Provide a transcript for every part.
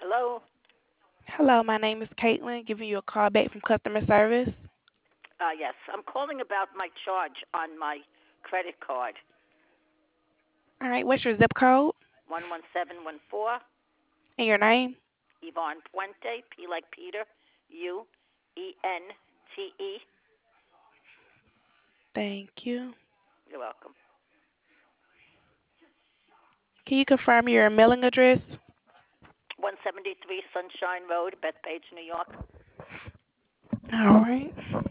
Hello? Hello, my name is Caitlin, giving you a call back from customer service. Yes. I'm calling about my charge on my credit card. All right, what's your zip code 11714, and your name? Yvonne Puente, P like Peter, Ente. Thank you. You're welcome. Can you confirm your mailing address? 173 Sunshine Road, Bethpage, New York. All right.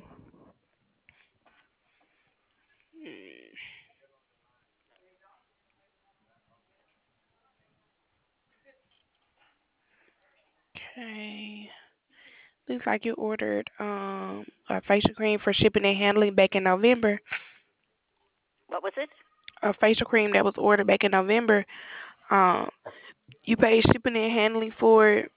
Okay. Looks like you ordered a facial cream for shipping and handling back in November. What was it? A facial cream that was ordered back in November. Um, you paid shipping and handling for it,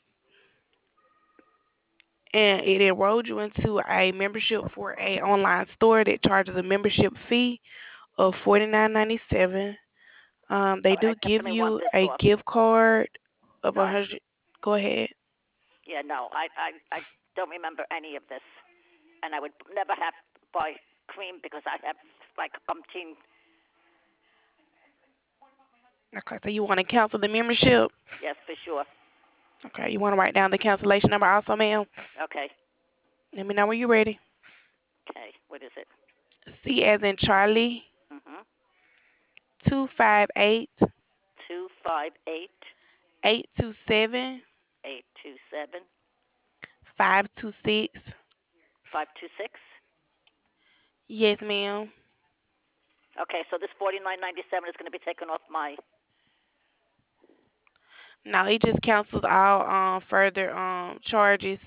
and it enrolled you into a membership for a online store that charges a membership fee of $49.97. They I do give definitely want you this a off. gift card of a No. hundred. Go ahead. Yeah, no. I don't remember any of this. And I would never have to buy cream because I have like umpteen. Okay, so you want to cancel the membership? Yes, for sure. Okay, you want to write down the cancellation number also, ma'am? Okay. Let me know when you're ready. Okay. What is it? C as in Charlie, Mhm. 258 258 827 827 526. 526. Yes, ma'am. Okay, so this 49.97 is going to be taken off my. No, it just cancels all further charges.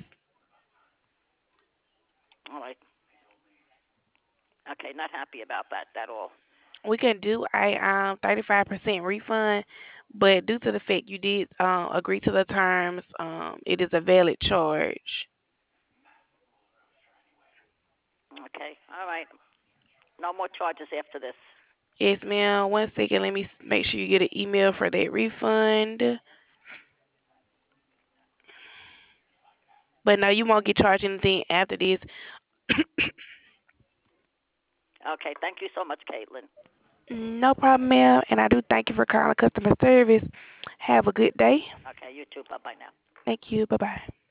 All right. Okay, not happy about that at all. We can do a 35% refund, but due to the fact you did agree to the terms, it is a valid charge. Okay. All right. No more charges after this. Yes, ma'am. One second, let me make sure you get an email for that refund. But no, you won't get charged anything after this. Okay. Thank you so much, Caitlin. No problem, ma'am. And I do thank you for calling customer service. Have a good day. Okay. You too. Bye bye now. Thank you. Bye bye.